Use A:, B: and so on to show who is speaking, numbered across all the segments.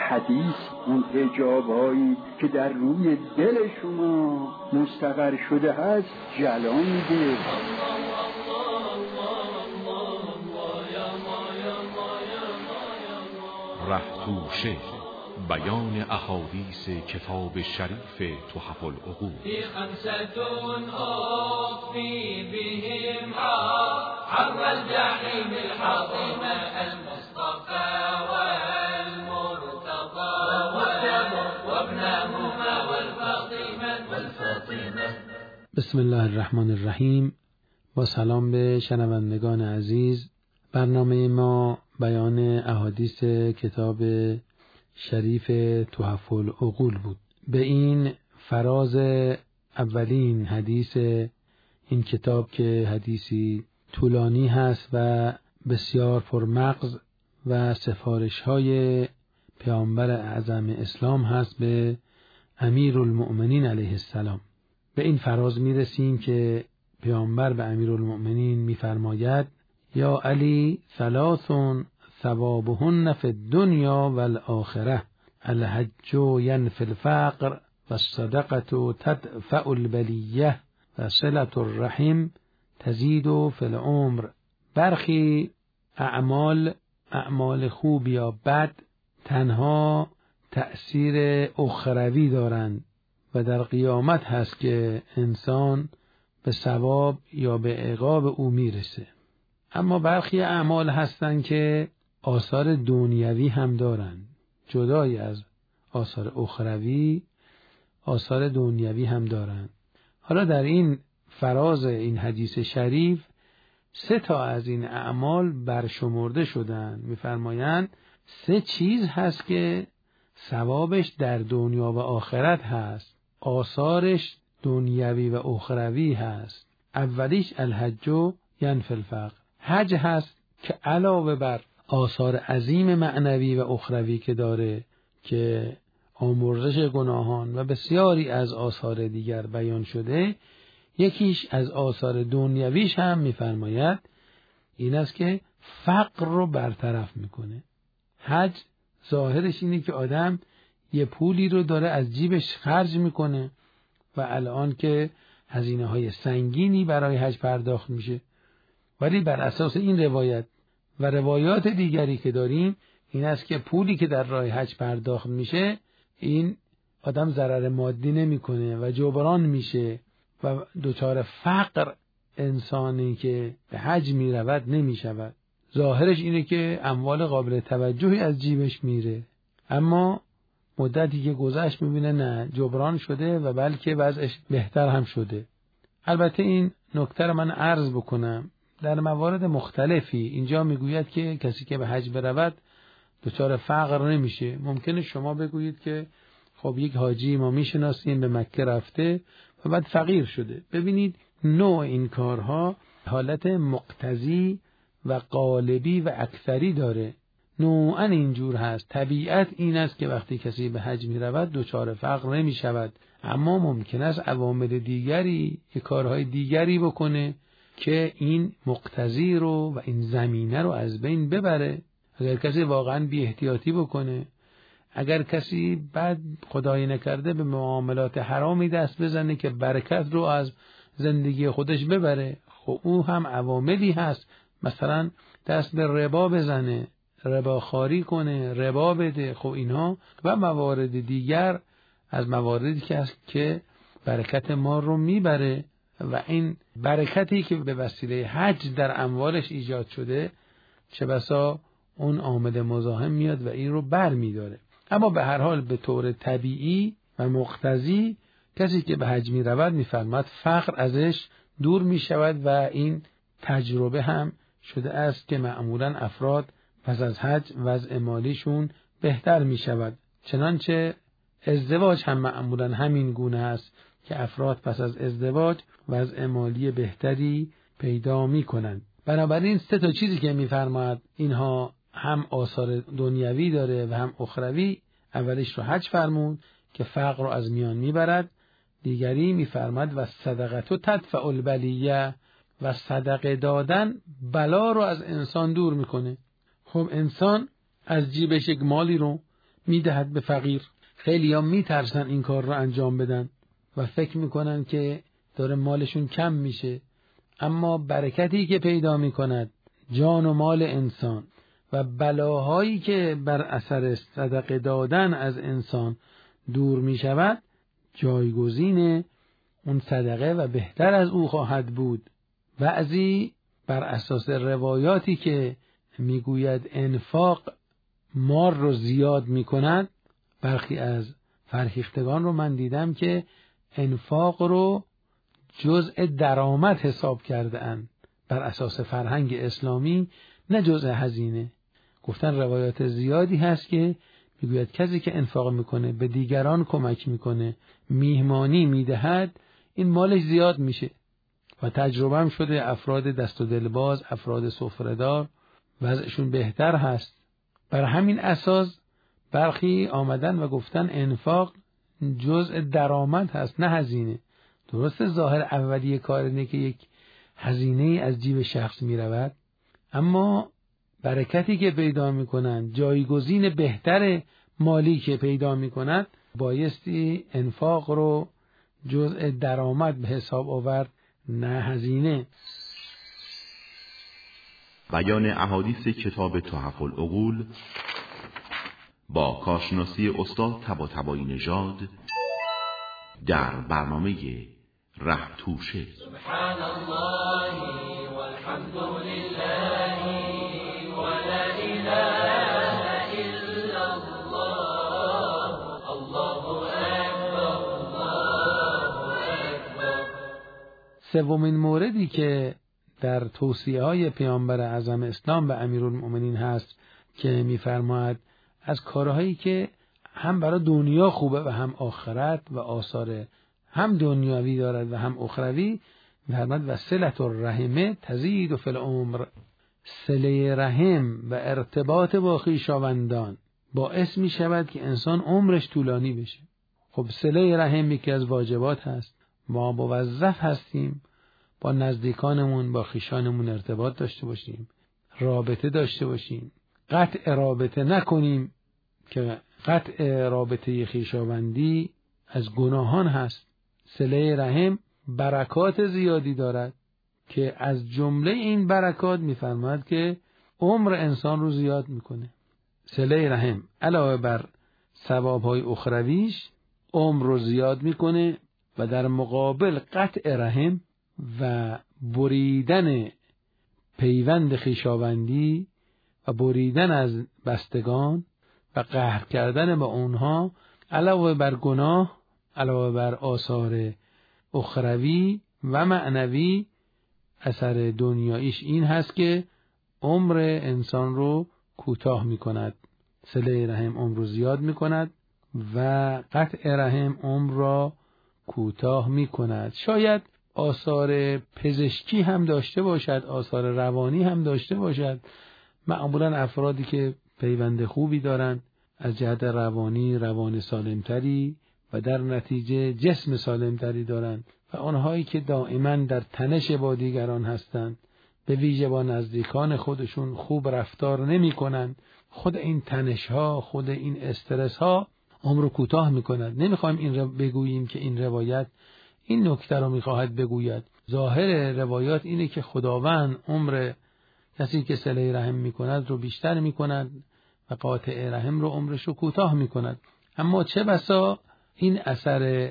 A: حدیث اون حجابایی که در روی دل شما مستقر شده هست جلانده.
B: رهتوشه، بیان احادیث کتاب شریف تحف العقول.
C: خمسة أخفي بهم حر الجحيم الحطيمة المصطفى والمرتضى وابنهما والفاطمة.
D: بسم الله الرحمن الرحیم. با سلام به شنوندگان عزیز، برنامه ما بیان احادیث کتاب شریف تحف العقول بود. به این فراز اولین حدیث این کتاب که حدیثی طولانی هست و بسیار پرمغز و سفارش‌های پیامبر اعظم اسلام هست به امیرالمؤمنین علیه السلام. به این فراز میرسیم که پیامبر به امیرالمؤمنین میفرماید: یا علی ثلاث ثوابهن فی الدنیا والآخره، الحج ینفی الفقر والصدقة تدفع البلیة وصلة الرحم تزید فی العمر. برخی اعمال خوب یا بد تنها تأثیر اخروی دارند و در قیامت هست که انسان به ثواب یا به عقاب او میرسه. اما برخی اعمال هستند که آثار دنیوی هم دارند، جدای از آثار اخروی آثار دنیوی هم دارند. حالا در این فراز این حدیث شریف 3 از این اعمال برشمرده شدند. میفرمایند 3 چیز هست که ثوابش در دنیا و آخرت هست، آثارش دنیوی و اخروی هست. اولیش الحج ینفی الفقر، حج هست که علاوه بر آثار عظیم معنوی و اخروی که داره که آمرزش گناهان و بسیاری از آثار دیگر بیان شده، یکیش از آثار دنیویش هم میفرماید این است که فقر رو برطرف میکنه. حج ظاهرش اینه که آدم یه پولی رو داره از جیبش خرج میکنه و الان که هزینه های سنگینی برای حج پرداخت میشه، ولی بر اساس این روایت و روایات دیگری که داریم این است که پولی که در راه حج پرداخت میشه این آدم ضرر مادی نمیکنه و جبران میشه و دچار فقر انسانی که به حج میرود نمیشود. ظاهرش اینه که اموال قابل توجهی از جیبش میره، اما مدتی که گذشت میبینه نه، جبران شده و بلکه وضعش بهتر هم شده. البته این نکته رو من عرض بکنم، در موارد مختلفی اینجا میگوید که کسی که به حج برود دچار فقر نمیشه. ممکنه شما بگویید که خب یک حاجی ما میشناسیم به مکه رفته و بعد فقیر شده. ببینید نوع این کارها حالت مقتضی و قالبی و اکثری داره. نوعاً اینجور هست. طبیعت این است که وقتی کسی به حج می رود دچار فقر نمی شود، اما ممکن است عوامل دیگری یک کارهای دیگری بکنه که این مقتضی رو و این زمینه رو از بین ببره. اگر کسی واقعاً بی احتیاطی بکنه، اگر کسی بعد خدای نکرده به معاملات حرامی دست بزنه که برکت رو از زندگی خودش ببره، خب او هم عواملی هست، مثلا دست به ربا بزنه، ربا خواری کنه، ربا بده، خب اینها و موارد دیگر از مواردی که هست که برکت ما رو میبره و این برکتی که به وسیله حج در اموالش ایجاد شده چه بسا اون عامل مزاحم میاد و این رو بر میداره. اما به هر حال به طور طبیعی و مقتضی کسی که به حج می رود میفرماد فقر ازش دور می شود و این تجربه هم شده است که معمولا افراد پس از حج وضع مالیشون بهتر می شود. چنانچه ازدواج هم معمولا همین گونه است که افراد پس از ازدواج وضع مالی بهتری پیدا می کنند. بنابراین 3 چیزی که می فرماید اینها هم آثار دنیوی داره و هم اخروی. اولیش رو حج فرمود که فقر رو از میان میبرد. دیگری میفرماد و صدقه تو تدفع البلیه، و صدقه دادن بلا رو از انسان دور میکنه. خب انسان از جیبش یک مالی رو میدهد به فقیر. خیلی ها میترسن این کار رو انجام بدن و فکر میکنن که داره مالشون کم میشه، اما برکتی که پیدا میکند جان و مال انسان و بلاهایی که بر اثر صدقه دادن از انسان دور میشود جایگزین اون صدقه و بهتر از او خواهد بود. بعضی بر اساس روایاتی که میگوید انفاق مال رو زیاد میکند، برخی از فرهیختگان رو من دیدم که انفاق رو جزء درآمد حساب کرده اند بر اساس فرهنگ اسلامی، نه جزء هزینه. گفتن روایات زیادی هست که میگوید کسی که انفاق میکنه، به دیگران کمک میکنه، میهمانی میدهد، این مالش زیاد میشه. و تجربه هم شده افراد دست و دلباز، افراد سفره‌دار وضعشون بهتر هست. بر همین اساس برخی آمدن و گفتن انفاق جزء درآمد هست نه هزینه. درسته ظاهر اولیه کار اینه که یک هزینه از جیب شخص می رود، اما برکتی که پیدا می کنند، جایگزین بهتر مالی که پیدا می کند، بایستی انفاق رو جزء درآمد به حساب آورد نه هزینه.
B: بیان احادیث کتاب تحف العقول با کارشناسی استاد طباطبایی نژاد در برنامه رهتوشه.
C: سبحان الله والحمد لله ولا اله الا الله الله اکبر الله اکبر.
D: سومین موردی که در توصیه‌های پیامبر اعظم اسلام به امیرالمؤمنین هست که می‌فرماید از کارهایی که هم برای دنیا خوبه و هم آخرت و آثار هم دنیاوی دارد و هم اخروی، می‌فرماید و صلة الرحم تزید فی العمر. صله رحم و ارتباط با خویشاوندان باعث می‌شود که انسان عمرش طولانی بشه. خب صله رحم یکی از واجبات هست. ما موظف هستیم با نزدیکانمون، با خویشانمون ارتباط داشته باشیم، رابطه داشته باشیم، قطع رابطه نکنیم که قطع رابطه خویشاوندی از گناهان هست. صله رحم برکات زیادی دارد که از جمله این برکات می‌فرماید که عمر انسان رو زیاد میکنه. صله رحم علاوه بر ثواب‌های اخرویش عمر رو زیاد میکنه و در مقابل قطع رحم و بریدن پیوند خویشاوندی و بریدن از بستگان و قهر کردن با اونها، علاوه بر گناه، علاوه بر آثار اخروی و معنوی، اثر دنیاییش این هست که عمر انسان رو کوتاه می کند. صله رحم عمر رو زیاد می کند و قطع رحم عمر را کوتاه می کند. شاید آثار پزشکی هم داشته باشد، آثار روانی هم داشته باشد. معمولا افرادی که پیوند خوبی دارند از جهت روان سالمتری و در نتیجه جسم سالمتری دارند و آنهایی که دائما در تنش با دیگران هستند، به ویژه با نزدیکان خودشون خوب رفتار نمی کنند، خود این تنش ها، خود این استرس ها عمر رو کوتاه می کند. نمیخوایم این رو بگوییم که این روایت این نکته رو میخواهد بگوید. ظاهر روایات اینه که خداوند عمر کسی که صله رحم میکند رو بیشتر میکند و قاطع رحم رو عمرش رو کوتاه میکند. اما چه بسا این اثر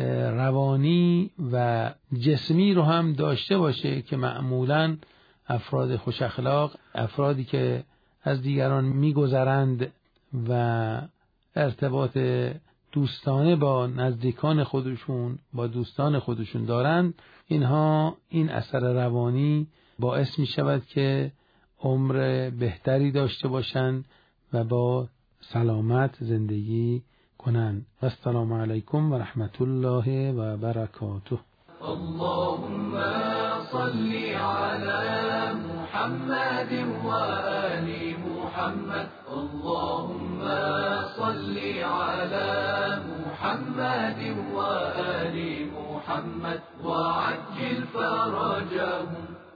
D: روانی و جسمی رو هم داشته باشه که معمولاً افراد خوش اخلاق، افرادی که از دیگران میگذرند و ارتباط دوستانه با نزدیکان خودشون، با دوستان خودشون دارند، اینها این اثر روانی باعث می شود که عمر بهتری داشته باشند و با سلامت زندگی کنند. و السلام علیکم و رحمت الله و برکاته.
C: اللهم صل على محمد وآل محمد. اللهم صل على محمد وآل محمد وعجل فرجهم